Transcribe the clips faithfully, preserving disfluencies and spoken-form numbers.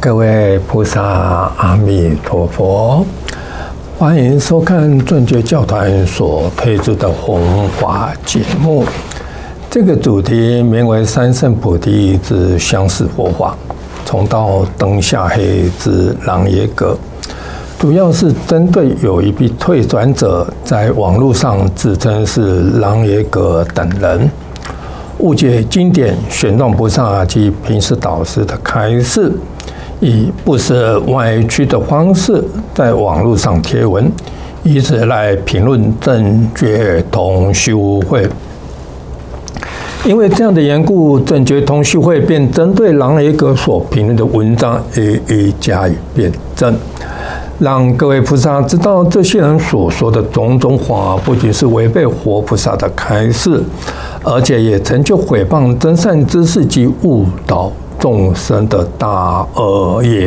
各位菩萨，阿弥陀佛，欢迎收看正觉教团所推出的弘法节目。这个主题名为三圣菩提之相似佛法，从到灯下黑之朗耶格，主要是针对有一批退转者在网络上自称是朗耶格等人，误解经典、玄奘菩萨及平时导师的开示，以不实歪曲的方式在网络上贴文，以此来评论正觉同修会。因为这样的缘故，正觉同修会便针对朗耶格所评论的文章一一加以辩证，让各位菩萨知道这些人所说的种种话不仅是违背活菩萨的开示，而且也成就毁谤真善知识及误导众生的大恶业。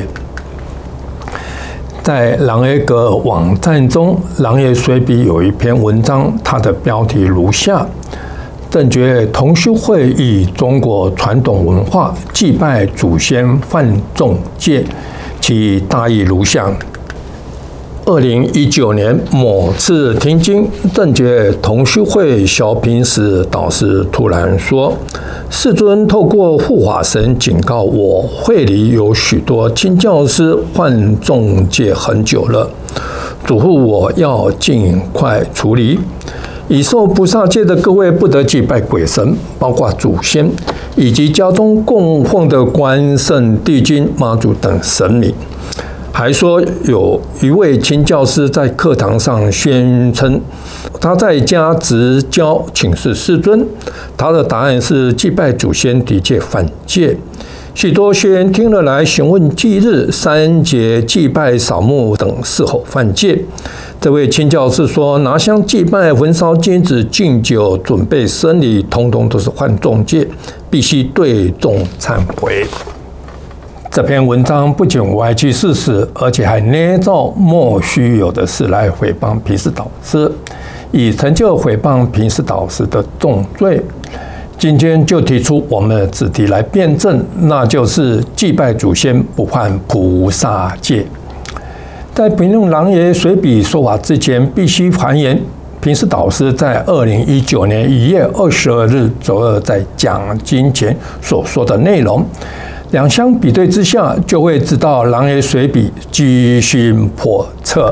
在朗耶格网站中，朗耶随笔有一篇文章，它的标题如下：正觉同修会以中国传统文化祭拜祖先犯众戒，其大意如下。二零一九年某次听经，正觉同修会小平时导师突然说：“世尊透过护法神警告我，会里有许多亲教师犯众戒很久了，嘱咐我要尽快处理。已受菩萨戒的各位不得祭拜鬼神，包括祖先以及家中供奉的关圣帝君、妈祖等神明。”还说有一位亲教师在课堂上宣称他在家执教请示世尊，他的答案是祭拜祖先的确犯戒。许多学员听了来询问忌日、三节祭拜、扫墓等是否犯戒。这位亲教师说，拿香祭拜、焚烧金纸、敬酒、准备生礼，通通都是犯众戒，必须对众忏悔。这篇文章不仅歪曲事实，而且还捏造莫须有的事来诽谤平时导师，以成就诽谤平时导师的重罪。今天就提出我们的子题来辩证，那就是祭拜祖先不犯菩萨戒。在评论朗耶随笔说法之前，必须还原平时导师在二零一九年一月二十二日周二在讲经前所说的内容。两相比对之下，就会知道朗耶随笔居心叵测，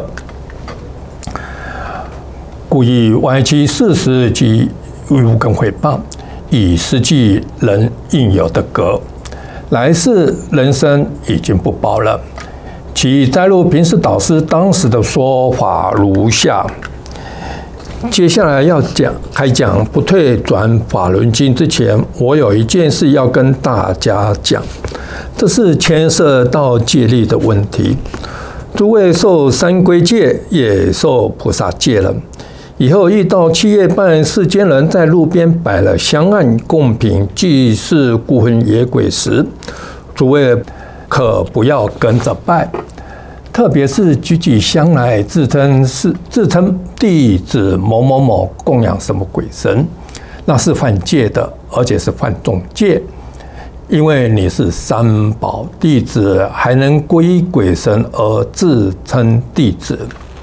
故意歪曲事实及诬跟诽谤，以失去人应有的格。来世人生已经不保了。其摘录平时导师当时的说法如下。接下来要讲开讲不退转法轮经之前，我有一件事要跟大家讲，这是牵涉到戒律的问题。诸位受三皈戒，也受菩萨戒了，以后遇到七月半世间人在路边摆了香案供品祭祀孤魂野鬼时，诸位可不要跟着拜。特别是举起香来自称是自称弟子某某某供养什么鬼神，那是犯戒的，而且是犯众戒。因为你是三宝弟子，还能皈依鬼神而自称弟子，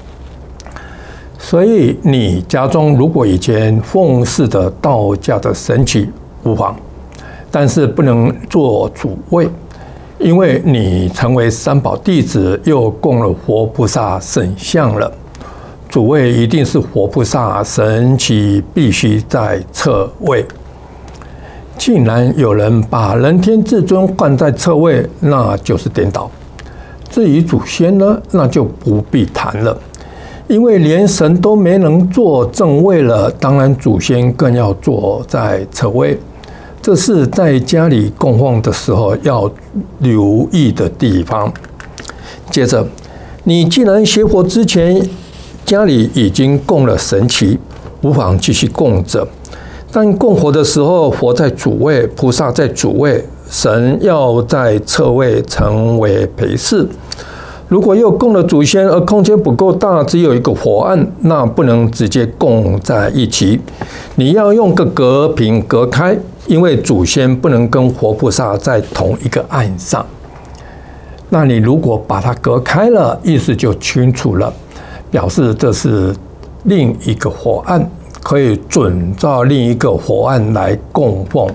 所以你家中如果以前奉祀的道家的神祇无妨，但是不能做主位。因为你成为三宝弟子，又供了活菩萨神像了，主位一定是活菩萨，神祇必须在侧位。既然有人把人天至尊换在侧位，那就是颠倒。至于祖先呢，那就不必谈了，因为连神都没能坐正位了，当然祖先更要坐在侧位。这是在家里供奉的时候要留意的地方。接着，你既然学佛之前家里已经供了神祇，无妨继续供着。但供佛的时候，佛在主位，菩萨在主位，神要在侧位成为陪侍。如果又供了祖先，而空间不够大，只有一个佛案，那不能直接供在一起，你要用个隔屏隔开。因为祖先不能跟活菩萨在同一个案上。 那你如果把它隔开了，意思就清楚了，表示这是另一个火案，可以准照另一个火案来供奉。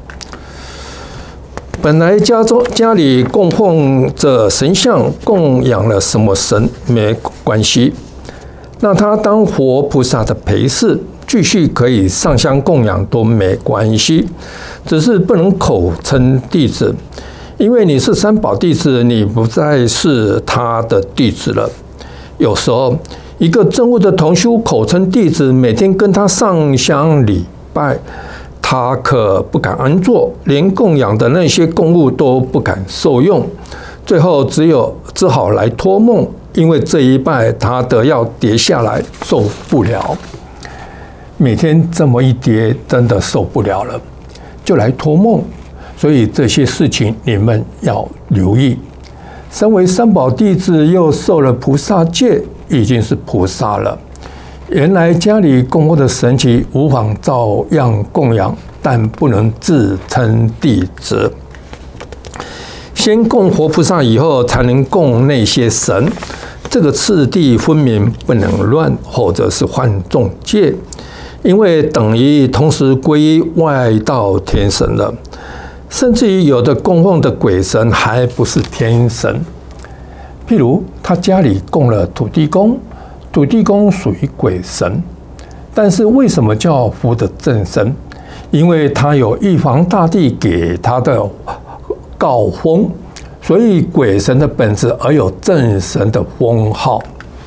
本来家中家里供奉着神像，供养了什么神没关系，那他当活菩萨的陪侍，继续可以上香供养都没关系，只是不能口称弟子，因为你是三宝弟子，你不再是他的弟子了。有时候一个证悟的同修口称弟子，每天跟他上香礼拜，他可不敢安坐，连供养的那些供物都不敢受用，最后只有只好来托梦，因为这一拜他得要跌下来，受不了。每天这么一跌，真的受不了了，就来托梦。所以这些事情你们要留意。身为三宝弟子，又受了菩萨戒，已经是菩萨了。原来家里供奉的神祇无妨照样供养，但不能自称弟子。先供活菩萨，以后才能供那些神，这个次第分明，不能乱，或者是犯众戒，因为等于同时皈依外道天神了。甚至于有的供奉的鬼神还不是天神，譬如他家里供了土地公，土地公属于鬼神，但是为什么叫福德正神？因为他有玉皇大帝给他的诰封，所以鬼神的本质而有正神的封号，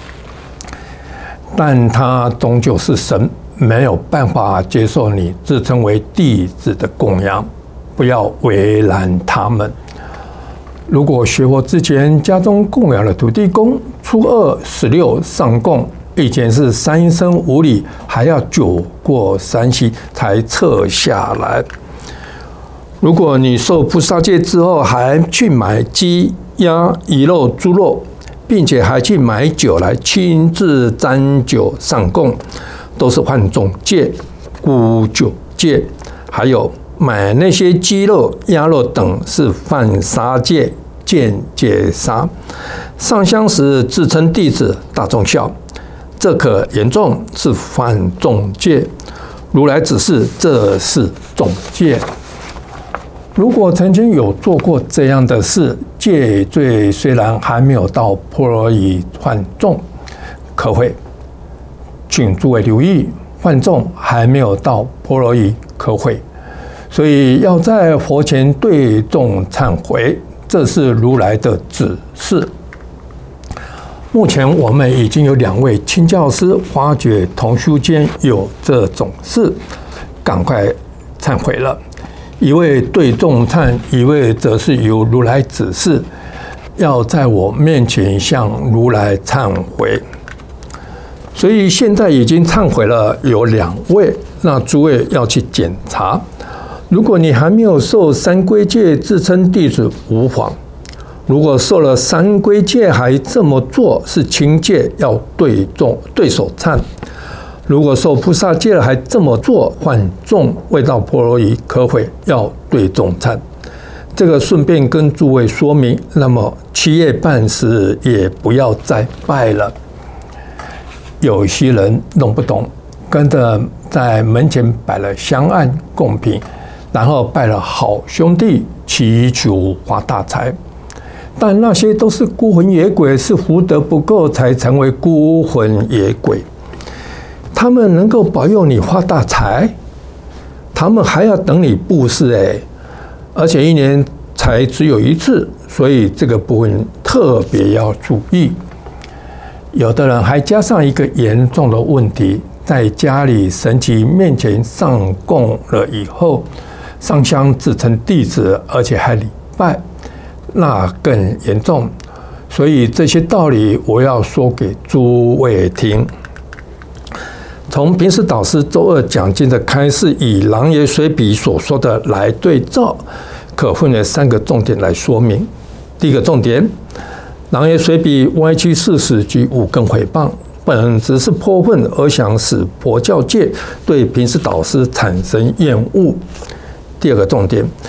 但他终究是神，没有办法接受你自称为弟子的供养。不要为难他们。如果学佛之前家中供养了土地公，初二、十六上供，以前是三生五礼，还要九过三夕才撤下来。如果你受菩萨戒之后，还去买鸡、鸭、鱼肉、猪肉，并且还去买酒来亲自沾酒上供，都是犯众戒、沽酒戒，还有买那些鸡肉、鸭肉等是犯杀戒、间接杀。上香时自称弟子，大众笑，这可严重，是犯众戒。如来指示，这是众戒。如果曾经有做过这样的事，戒罪虽然还没有到般若犯众，可会，请诸位留意，犯众还没有到般若可会。所以要在佛前对众忏悔，这是如来的指示。目前我们已经有两位亲教师发觉同修间有这种事，赶快忏悔了。一位对众忏，一位则是由如来指示，要在我面前向如来忏悔。所以现在已经忏悔了有两位，那诸位要去检查。如果你还没有受三皈戒，自称弟子无妨；如果受了三皈戒还这么做，是轻戒，要对众对手忏；如果受菩萨戒了还这么做，犯众，未到般若可悔，要对众忏。这个顺便跟诸位说明，那么七夜半时也不要再拜了。有些人弄不懂，跟着在门前摆了香案供品，然后拜了好兄弟，祈求发大财。但那些都是孤魂野鬼，是福德不够才成为孤魂野鬼。他们能够保佑你发大财，他们还要等你布施哎，而且一年才只有一次，所以这个部分特别要注意。有的人还加上一个严重的问题，在家里神祇面前上供了以后，上香自称弟子，而且还礼拜，那更严重。所以这些道理我要说给诸位听。从平时导师周二讲经的开示，以狼爷随笔所说的来对照，可分为三个重点来说明。第一个重点，狼爷随笔歪曲事实及五根诽谤，本质是泼粪，而想使佛教界对平时导师产生厌恶。第二个重点，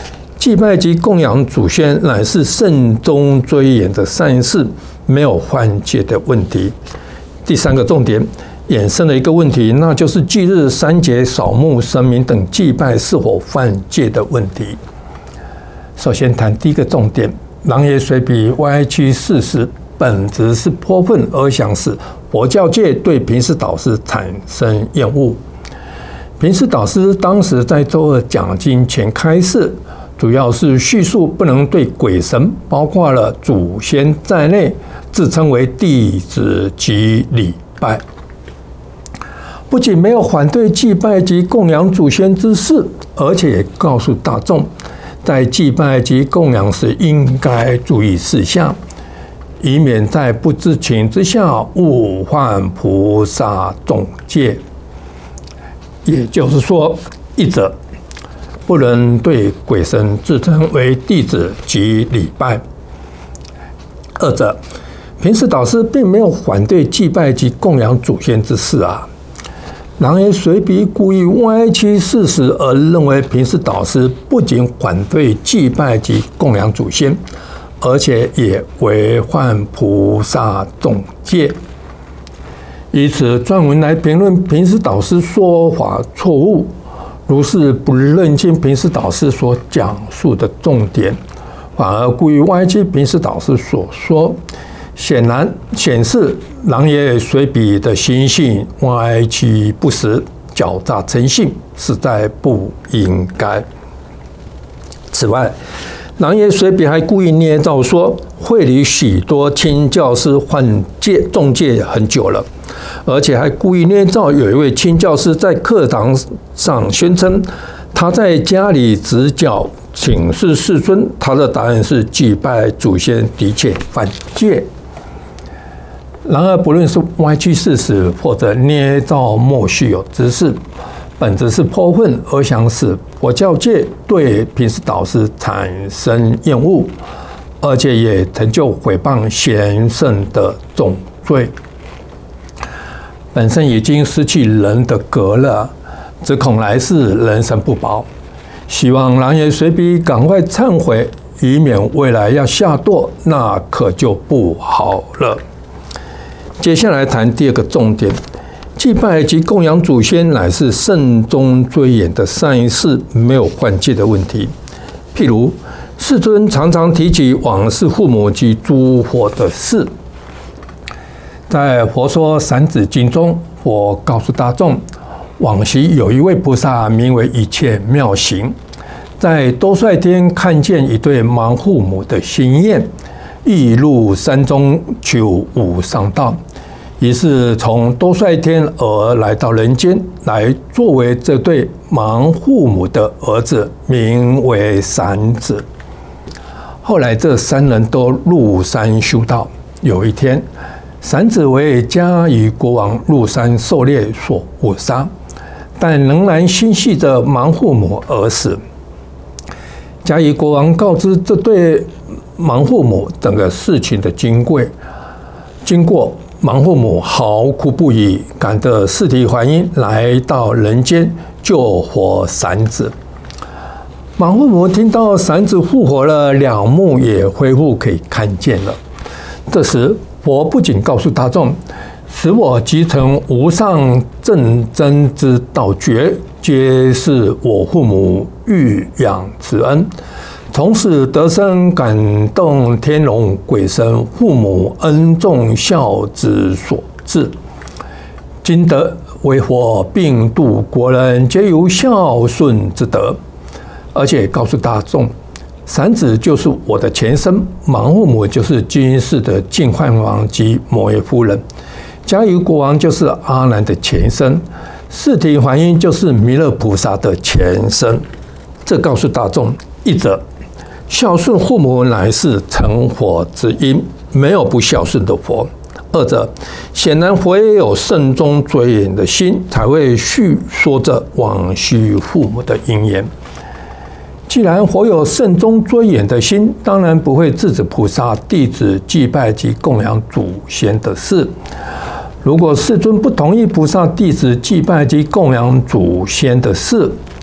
祭拜及供养祖先乃是慎终追远的善事，没有犯戒的问题。第三个重点衍生了一个问题，那就是祭日、三节、扫墓、神明等祭拜是否犯戒的问题。首先谈第一个重点，狼爷随笔歪曲事实，本质是泼粪而想使佛教界对平师导师产生厌恶。平师导师当时在周二讲经前开示，主要是叙述不能对鬼神，包括了祖先在内，自称为弟子及礼拜。不仅没有反对祭拜及供养祖先之事，而且也告诉大众，在祭拜及供养时应该注意事项，以免在不知情之下误犯菩萨重戒。也就是说，一者不能对鬼神自称为弟子及礼拜；二者，平时导师并没有反对祭拜及供养祖先之事啊。狼爷随笔故意歪曲事实，而认为平时导师不仅反对祭拜及供养祖先，而且也违反菩萨重戒。以此撰文来评论平时导师说法错误，如是不认清平时导师所讲述的重点，反而故意歪曲平时导师所说，显然显示狼爷随笔的心性歪曲不实、狡诈成性，实在不应该。此外，狼爷随笔还故意捏造说，会里许多亲教师犯戒重戒很久了，而且还故意捏造有一位亲教师在课堂上宣称，他在家里指教请示世尊，他的答案是祭拜祖先的确犯戒。然而，不论是歪曲事实或者捏造莫须有之事，本质是泼粪而想使佛教界对平时导师产生厌恶，而且也成就毁谤贤圣的重罪。本身已经失去人的格了，只恐来世人生不保。希望狼爷随笔赶快忏悔，以免未来要下堕，那可就不好了。接下来谈第二个重点，祭拜及供养祖先乃是慎终追远的善事，没有犯戒的问题。譬如世尊常常提起往世父母及诸佛的事，在《佛说三子经》中，佛告诉大众，往昔有一位菩萨名为一切妙行，在多帅天看见一对盲父母的心愿，欲入山中求无上道，于是从多帅天而来到人间，来作为这对盲父母的儿子，名为三子。后来这三人都入山修道。有一天，三子为嘉夷国王入山狩猎所误杀，但仍然心系着盲父母而死。嘉夷国王告知这对盲父母整个事情的经过，经过盲父母嚎哭不已，赶着尸体还阴来到人间救活三子。盲父母听到三子复活了，两目也恢复可以看见了。这时佛不仅告诉大众，使我集成无上正真之道觉，皆是我父母欲养慈恩，从此得生感动天龙鬼神，父母恩重孝之所致。今得为佛并度国人，皆由孝顺之德。而且告诉大众，三子就是我的前身，盲父母就是今世的净饭王及摩耶夫人，嘉夷国王就是阿难的前身，尸体还阴就是弥勒菩萨的前身。这告诉大众，一者孝顺父母乃是成佛之因，没有不孝顺的佛；二者显然佛也有慎终追远的心，才会叙说着往昔父母的因缘。既然佛有慎终追远的心，当然不会制止菩萨弟子祭拜及供养祖先的事。如果世尊不同意菩萨弟子祭拜及供养祖先的事，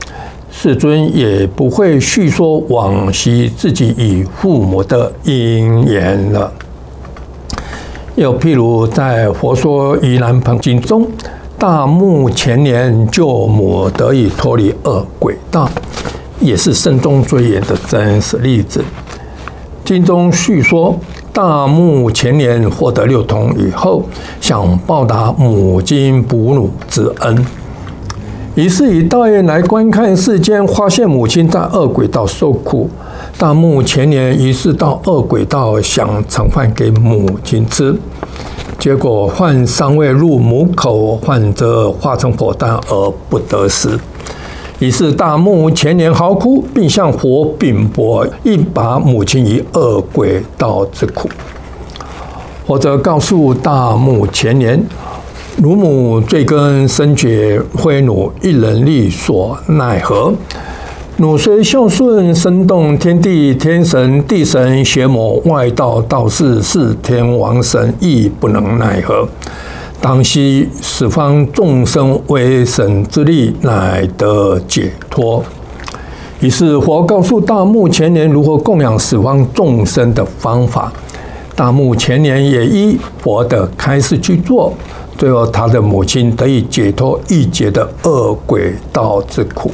世尊也不会叙说往昔自己与父母的因缘了。又譬如在《佛说盂兰盆经》中，大目前年救母得以脱离恶鬼道，也是慎终追远的真实例子。经中叙说，大目前年获得六通以后，想报答母亲哺乳之恩，于是以道业来观看世间，发现母亲在恶鬼道受苦。大目前年于是到恶鬼道想盛饭给母亲吃，结果饭尚未入母口，饭则化成火弹而不得食。于是大目前年嚎哭，并向佛禀薄，亦拔母亲于恶鬼道之苦。或者告诉大目前年，乳母罪根深绝，非汝一人力所奈何。汝虽孝顺，生动天地，天神、地神、邪魔、外道、道士、四天王神，亦不能奈何。当悉十方众生为神之力，乃得解脱。于是佛告诉大目前年如何供养十方众生的方法。大目前年也依佛的开示去做，最后他的母亲得以解脱一劫的恶鬼道之苦。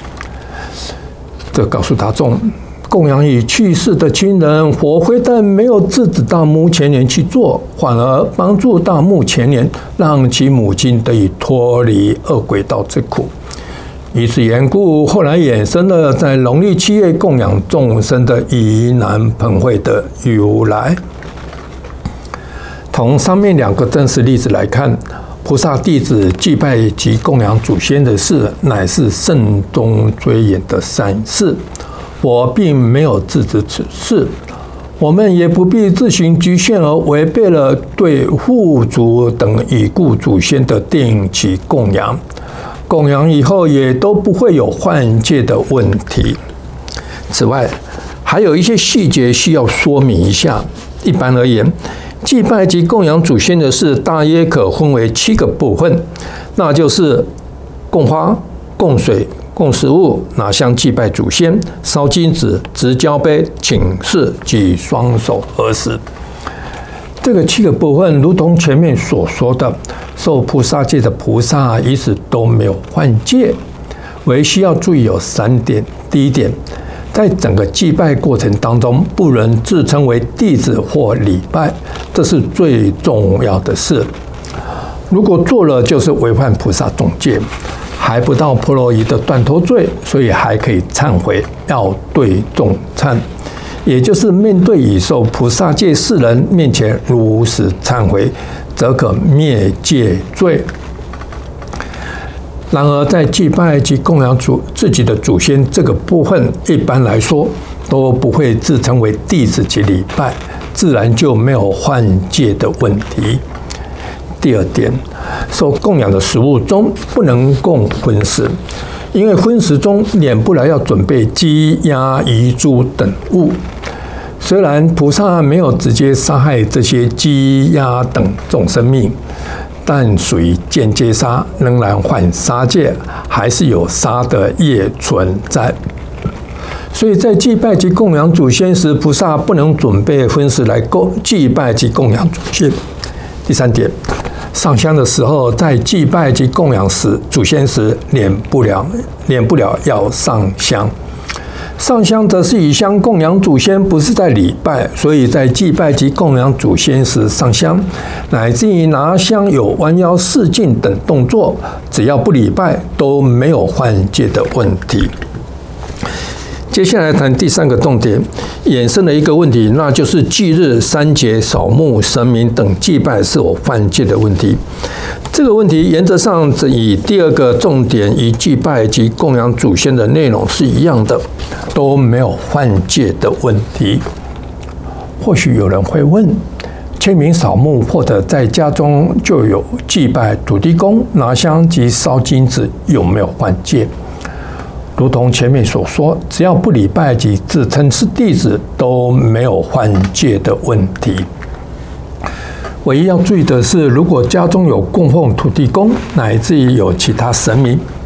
这告诉大众，供养已去世的亲人，佛非但没有制止大目前年去做，反而帮助大目前年，让其母亲得以脱离恶鬼道之苦。以此缘故，后来衍生了在农历七月供养众生的盂兰盆会的由来。从上面两个真实例子来看，菩萨弟子祭拜及供养祖先的事，乃是慎终追远的善事。我并没有制止此事，我们也不必自行局限而违背了对父祖等已故祖先的定期供养。供养以后也都不会有换届的问题。此外，还有一些细节需要说明一下。一般而言，祭拜及供养祖先的事，大约可分为七个部分，那就是供花、供水、供食物、拿香祭拜祖先、烧金纸、执交杯、请示及双手合十。这个七个部分，如同前面所说的，受菩萨戒的菩萨一直都没有换戒，唯需要注意有三点。第一点，在整个祭拜过程当中，不能自称为弟子或礼拜，这是最重要的事。如果做了，就是违反菩萨总戒，还不到婆罗夷的断头罪，所以还可以忏悔，要对众忏，也就是面对已受菩萨戒世人面前如实忏悔，则可灭戒罪。然而，在祭拜及供养祖自己的祖先这个部分，一般来说都不会自称为弟子及礼拜，自然就没有换戒的问题。第二点，受供养的食物中不能供荤食，因为荤食中免不了要准备鸡、鸭、鱼、猪等物。虽然菩萨没有直接杀害这些鸡、鸭等众生命，但属于间接杀，仍然犯杀戒，还是有杀的业存在。所以在祭拜及供养祖先时，菩萨不能准备荤食来供祭拜及供养祖先。第三点，上香的时候，在祭拜及供养时祖先时，免不了免不了要上香。上香则是以香供养祖先，不是在礼拜，所以在祭拜及供养祖先时上香，乃至于拿香有弯腰示敬等动作，只要不礼拜，都没有换戒的问题。接下来谈第三个重点，衍生的一个问题，那就是忌日、三节、扫墓、神明等祭拜是否犯戒的问题。这个问题原则上与第二个重点与祭拜及供养祖先的内容是一样的，都没有犯戒的问题。或许有人会问，清明扫墓或者在家中就有祭拜土地公、拿香及烧金纸，有没有犯戒？如同前面所说，只要不礼拜及自称是弟子，都没有犯戒的问题。唯一要注意的是，如果家中有供奉土地公，乃至于有其他神明，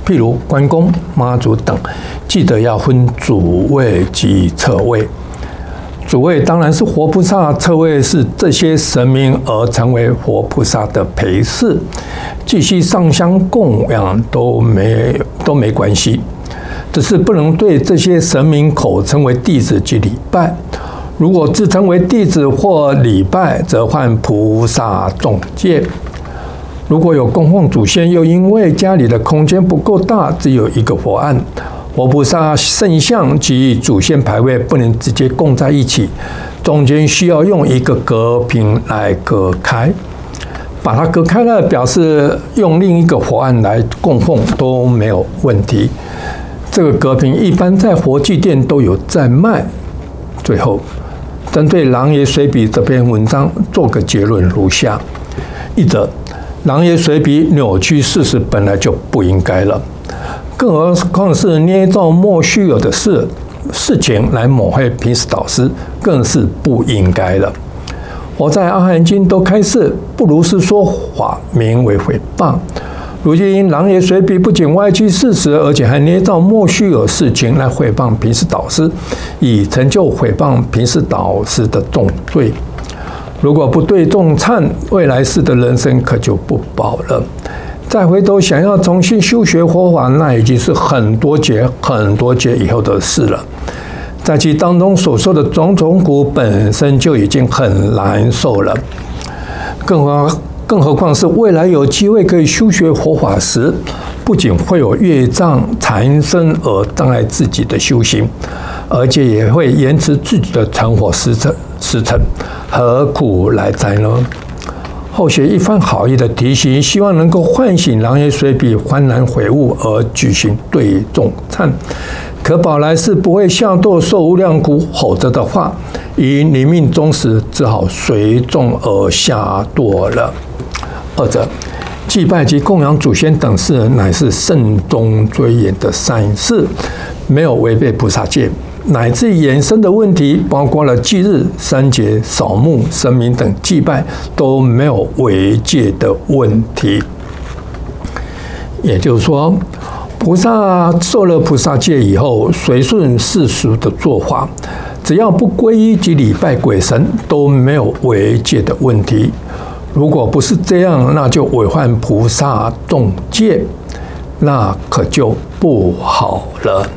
譬如关公、妈祖等，记得要分主位及侧位。主位当然是活菩萨，侧位是这些神明而成为活菩萨的陪侍，继续上香供养都没都没关系，只是不能对这些神明口称为弟子及礼拜。如果自称为弟子或礼拜，则犯菩萨中戒。如果有供奉祖先，又因为家里的空间不够大，只有一个佛案，活菩萨圣像及祖先牌位不能直接供在一起，中间需要用一个隔屏来隔开，把它隔开了，表示用另一个佛案来供奉都没有问题。这个隔屏一般在佛具店都有在卖。最后，针对狼爷随笔这篇文章做个结论如下：一则，狼爷随笔扭曲事实本来就不应该了，更何况是捏造莫须有的事事情来抹黑平时导师，更是不应该了。我在《阿含经》都开示，不如是说法，名为诽谤。如今狼爷随笔不仅歪曲事实，而且还捏造莫须有事情来诽谤平时导师，以成就诽谤平时导师的重罪。如果不对众忏，未来世的人生可就不保了。再回头想要重新修学佛法，那已经是很多劫、很多劫以后的事了。在其当中所受的种种苦，本身就已经很难受了，更何更何况是未来有机会可以修学佛法时，不仅会有业障缠身而障碍自己的修行，而且也会延迟自己的成佛时辰。时辰何苦来哉呢？后学一番好意的提醒，希望能够唤醒狼爷随笔幡然悔悟而举行对众忏，可保来世不会下堕受无量苦。否则的话，以临命终时，只好随众而下堕了。二者，祭拜及供养祖先等事，乃是慎终追远的善事，没有违背菩萨戒。乃至衍生的问题，包括了祭日、三节、扫墓、神明等祭拜，都没有违戒的问题。也就是说，菩萨受了菩萨戒以后，随顺世俗的做法，只要不皈依及礼拜鬼神，都没有违戒的问题。如果不是这样，那就违犯菩萨重戒，那可就不好了。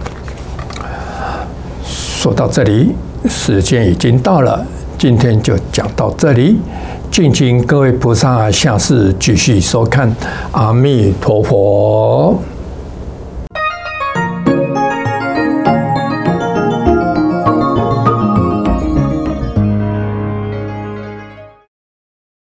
说到这里，时间已经到了，今天就讲到这里，敬请各位菩萨下次继续收看。阿弥陀佛。